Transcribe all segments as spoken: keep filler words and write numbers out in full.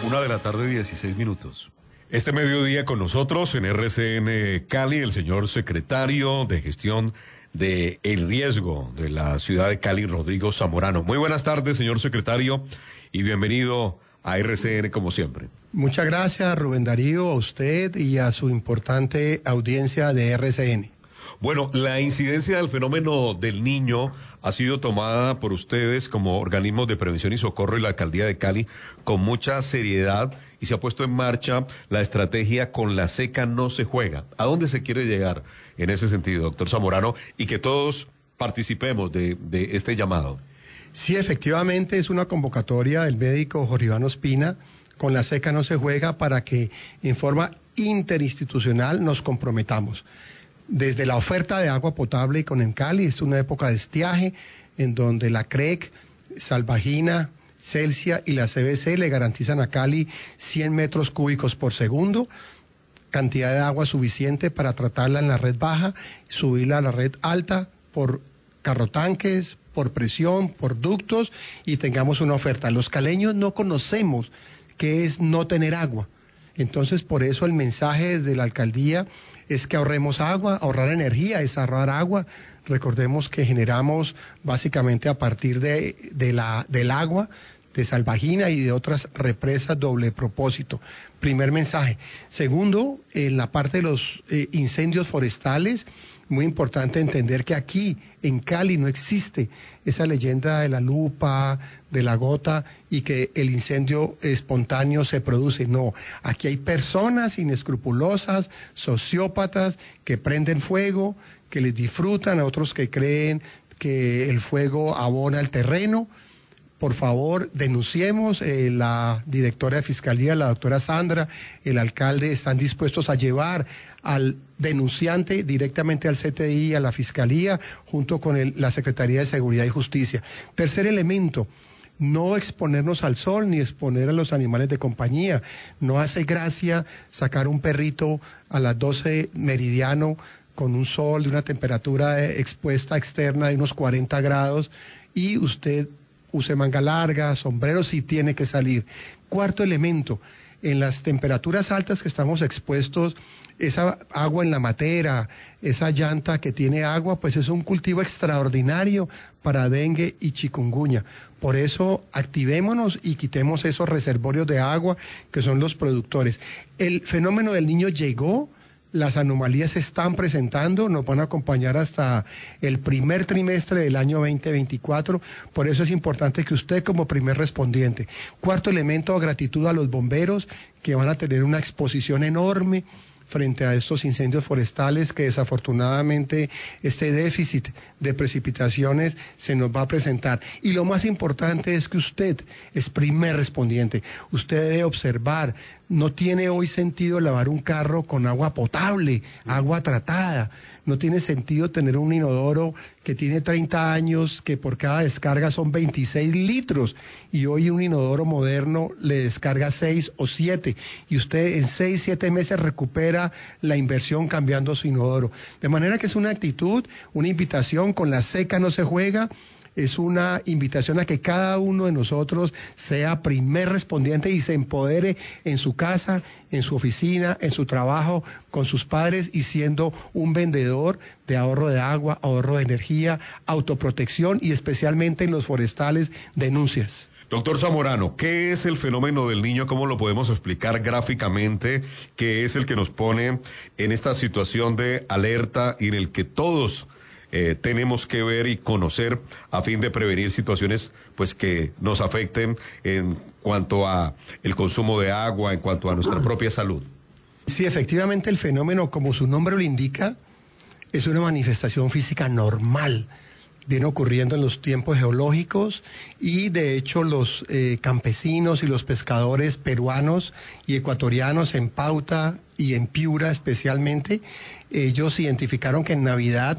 Una de la tarde, dieciséis minutos. Este mediodía con nosotros en R C N Cali, el señor secretario de Gestión de el Riesgo de la ciudad de Cali, Rodrigo Zamorano. Muy buenas tardes, señor secretario, y bienvenido a R C N como siempre. Muchas gracias, Rubén Darío, a usted y a su importante audiencia de R C N. Bueno, la incidencia del fenómeno del Niño ha sido tomada por ustedes como organismos de prevención y socorro y la alcaldía de Cali con mucha seriedad y se ha puesto en marcha la estrategia Con la seca no se juega. ¿A dónde se quiere llegar en ese sentido, doctor Zamorano? Y que todos participemos de, de este llamado. Sí, efectivamente es una convocatoria del médico Jorge Iván Ospina. Con la seca no se juega, para que en forma interinstitucional nos comprometamos. Desde la oferta de agua potable con Encali, es una época de estiaje en donde la C R E C, Salvagina, Celsia y la C B C le garantizan a Cali cien metros cúbicos por segundo, cantidad de agua suficiente para tratarla en la red baja, subirla a la red alta por carrotanques, por presión, por ductos, y tengamos una oferta. Los caleños no conocemos qué es no tener agua. Entonces, por eso el mensaje desde la alcaldía es que ahorremos agua. Ahorrar energía es ahorrar agua. Recordemos que generamos básicamente a partir de, de la, del agua, de Salvagina y de otras represas doble propósito. Primer mensaje. Segundo, en la parte de los eh, incendios forestales, muy importante entender que aquí en Cali no existe esa leyenda de la lupa, de la gota y que el incendio espontáneo se produce. No, aquí hay personas inescrupulosas, sociópatas, que prenden fuego, que les disfrutan, a otros que creen que el fuego abona el terreno. Por favor, denunciemos. Eh, la directora de Fiscalía, la doctora Sandra, el alcalde, están dispuestos a llevar al denunciante directamente al C T I, a la Fiscalía, junto con el, la Secretaría de Seguridad y Justicia. Tercer elemento, no exponernos al sol ni exponer a los animales de compañía. No hace gracia sacar un perrito a las doce meridiano con un sol de una temperatura expuesta externa de unos cuarenta grados y usted use manga larga, sombrero si tiene que salir. Cuarto elemento, en las temperaturas altas que estamos expuestos, esa agua en la matera, esa llanta que tiene agua, pues es un cultivo extraordinario para dengue y chikungunya. Por eso activémonos y quitemos esos reservorios de agua que son los productores. El fenómeno del Niño llegó. Las anomalías se están presentando, nos van a acompañar hasta el primer trimestre del año veinte veinticuatro, por eso es importante que usted como primer respondiente. Cuarto elemento, gratitud a los bomberos que van a tener una exposición enorme frente a estos incendios forestales que desafortunadamente este déficit de precipitaciones se nos va a presentar. Y lo más importante es que usted es primer respondiente. Usted debe observar, no tiene hoy sentido lavar un carro con agua potable, agua tratada. No tiene sentido tener un inodoro que tiene treinta años, que por cada descarga son veintiséis litros, y hoy un inodoro moderno le descarga seis o siete, y usted en seis, siete meses recupera la inversión cambiando su inodoro. De manera que es una actitud, una invitación. Con la seca no se juega. Es una invitación a que cada uno de nosotros sea primer respondiente y se empodere en su casa, en su oficina, en su trabajo, con sus padres y siendo un vendedor de ahorro de agua, ahorro de energía, autoprotección y especialmente en los forestales, denuncias. Doctor Zamorano, ¿qué es el fenómeno del Niño? ¿Cómo lo podemos explicar gráficamente? ¿Qué es el que nos pone en esta situación de alerta y en el que todos Eh, tenemos que ver y conocer a fin de prevenir situaciones pues que nos afecten en cuanto a el consumo de agua, en cuanto a nuestra propia salud? Sí, efectivamente el fenómeno, como su nombre lo indica, es una manifestación física normal. Viene ocurriendo en los tiempos geológicos y de hecho los eh, campesinos y los pescadores peruanos y ecuatorianos en Pauta y en Piura especialmente, ellos identificaron que en Navidad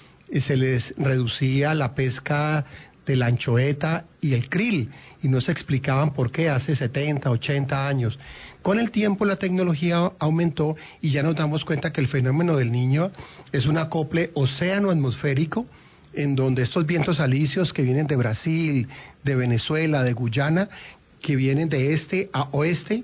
se les reducía la pesca de la anchoeta y el krill, y no se explicaban por qué hace setenta, ochenta años. Con el tiempo la tecnología aumentó y ya nos damos cuenta que el fenómeno del Niño es un acople océano-atmosférico en donde estos vientos alisios que vienen de Brasil, de Venezuela, de Guyana, que vienen de este a oeste,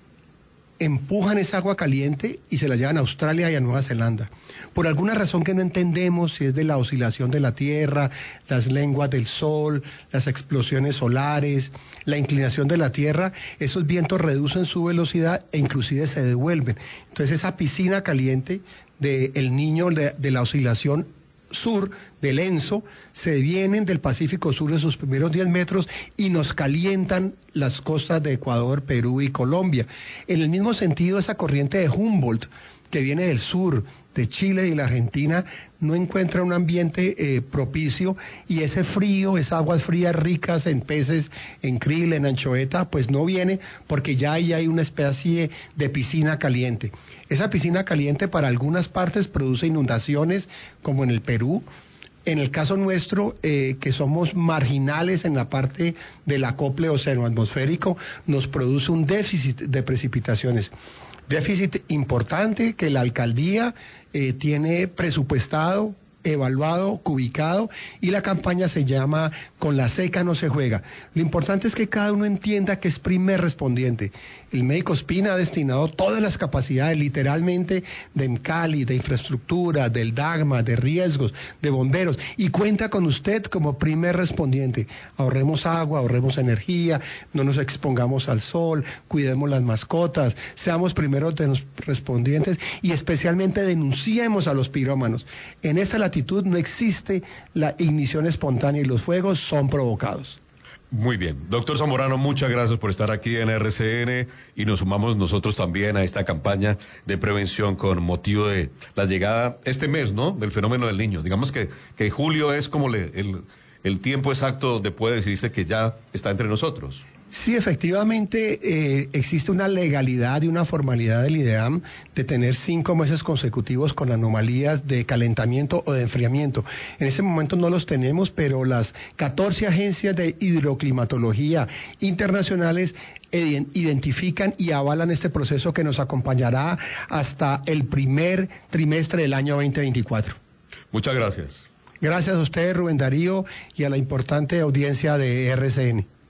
empujan esa agua caliente y se la llevan a Australia y a Nueva Zelanda. Por alguna razón que no entendemos, si es de la oscilación de la Tierra, las lenguas del Sol, las explosiones solares, la inclinación de la Tierra, esos vientos reducen su velocidad e inclusive se devuelven. Entonces esa piscina caliente del Niño de, de la oscilación sur del ENSO se vienen del Pacífico Sur en sus primeros diez metros y nos calientan las costas de Ecuador, Perú y Colombia. En el mismo sentido, esa corriente de Humboldt que viene del sur, de Chile y la Argentina, no encuentra un ambiente eh, propicio, y ese frío, esas aguas frías ricas en peces, en krill, en anchoveta, pues no viene porque ya ahí hay una especie de piscina caliente. Esa piscina caliente para algunas partes produce inundaciones, como en el Perú. En el caso nuestro, eh, que somos marginales en la parte del acople oceanoatmosférico, nos produce un déficit de precipitaciones. Déficit importante que la alcaldía eh, tiene presupuestado, evaluado, cubicado, y la campaña se llama Con la seca no se juega. Lo importante es que cada uno entienda que es primer respondiente. El médico Ospina ha destinado todas las capacidades, literalmente, de EMCALI, de infraestructura, del DAGMA, de riesgos, de bomberos, y cuenta con usted como primer respondiente. Ahorremos agua, ahorremos energía, no nos expongamos al sol, cuidemos las mascotas, seamos primeros de los respondientes y especialmente denunciemos a los pirómanos. En esa latitud no existe la ignición espontánea y los fuegos son provocados. Muy bien. Doctor Zamorano, muchas gracias por estar aquí en R C N, y nos sumamos nosotros también a esta campaña de prevención con motivo de la llegada este mes, ¿no?, del fenómeno del Niño. Digamos que, que julio es como le, el, el tiempo exacto donde puede decirse que ya está entre nosotros. Sí, efectivamente, eh, existe una legalidad y una formalidad del IDEAM de tener cinco meses consecutivos con anomalías de calentamiento o de enfriamiento. En este momento no los tenemos, pero las catorce agencias de hidroclimatología internacionales identifican y avalan este proceso que nos acompañará hasta el primer trimestre del año veinte veinticuatro. Muchas gracias. Gracias a usted, Rubén Darío, y a la importante audiencia de R C N.